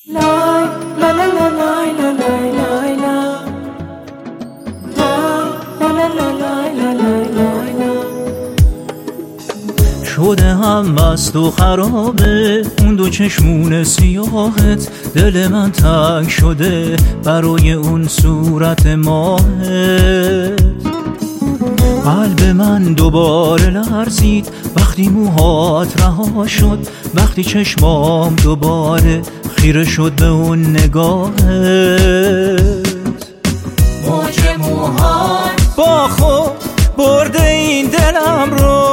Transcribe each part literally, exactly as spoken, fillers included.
شده هم مست و خرابه اون دو چشمون سیاهت، دل من تنگ شده برای اون صورت ماهت. قلب من دوباره لرزید وقتی موهات رها شد، وقتی چشمام دوباره خیره شد به اون نگاهت. موج موهات با خود برده این دلم رو،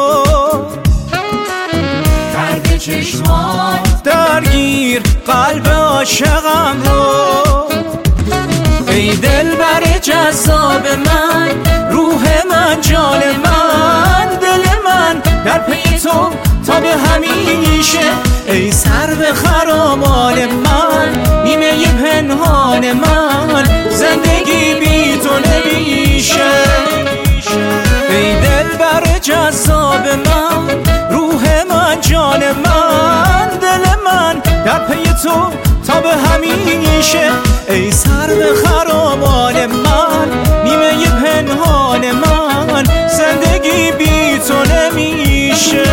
درد چشمات درگیر قلب عاشقم رو. ای دلبر جذاب من، روح من، جان من، دل من در پی تو تا به همیشه. ای سرو خرامان من، نیمه پنهان من، زندگی بی تو نمیشه. ای دلبر جذاب من، روح من، جان من، دل من در پی تو تا به همیشه. ای سرو خرامان من، نیمه پنهان من، زندگی بی تو نمیشه.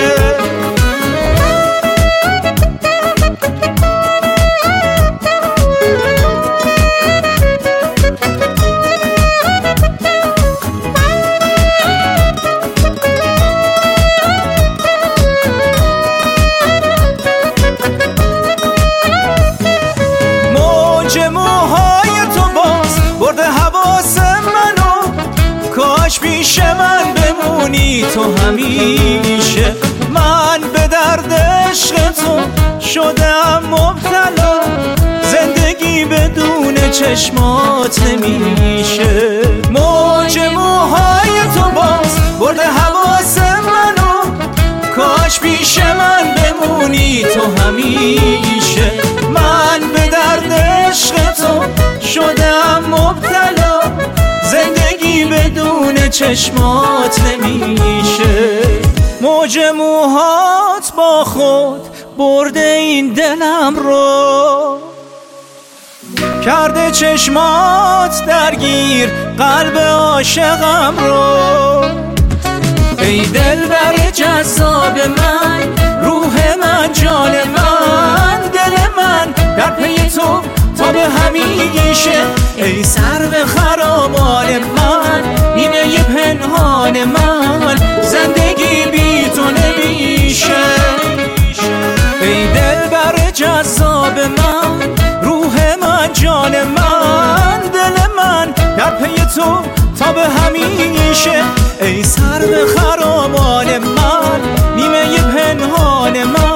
موهای تو باز برده حواس منو، کاش پیش من بمونی تو همیشه. من به درد عشق تو شدم مبتلا، زندگی بدون چشمات نمیشه. موج موهای تو باز برده حواس منو، کاش پیش من بمونی تو همیشه. من به درد عشق تو شدم مبتلا، زندگی بدون چشمات نمیشه. موج موهات با خود برده این دلم رو، کرده چشمات درگیر قلب عاشقم رو. ای دلبر جذاب من، روح من، جان من، دل من در پی تو تا به همیشه. ای سرو خرامان من، نیمه پنهان من، زندگی بی تو نمیشه. ای دلبر جذاب من، روح من، جان من، دل من در پی تو تا به همیشه. ای سرو خرامان من، نیمه پنهان من،